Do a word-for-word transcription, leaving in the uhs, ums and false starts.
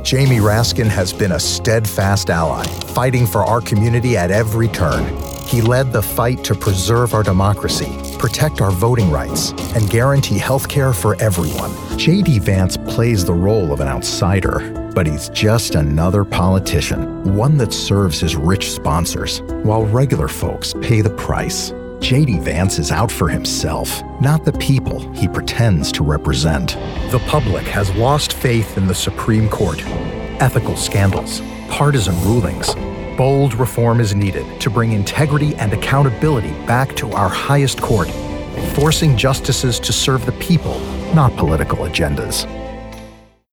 Jamie Raskin has been a steadfast ally, fighting for our community at every turn. He led the fight to preserve our democracy, protect our voting rights, and guarantee health care for everyone. J D. Vance plays the role of an outsider, but he's just another politician, one that serves his rich sponsors, while regular folks pay the price. J D. Vance is out for himself, not the people he pretends to represent. The public has lost faith in the Supreme Court. Ethical scandals, partisan rulings. Bold reform is needed to bring integrity and accountability back to our highest court, forcing justices to serve the people, not political agendas.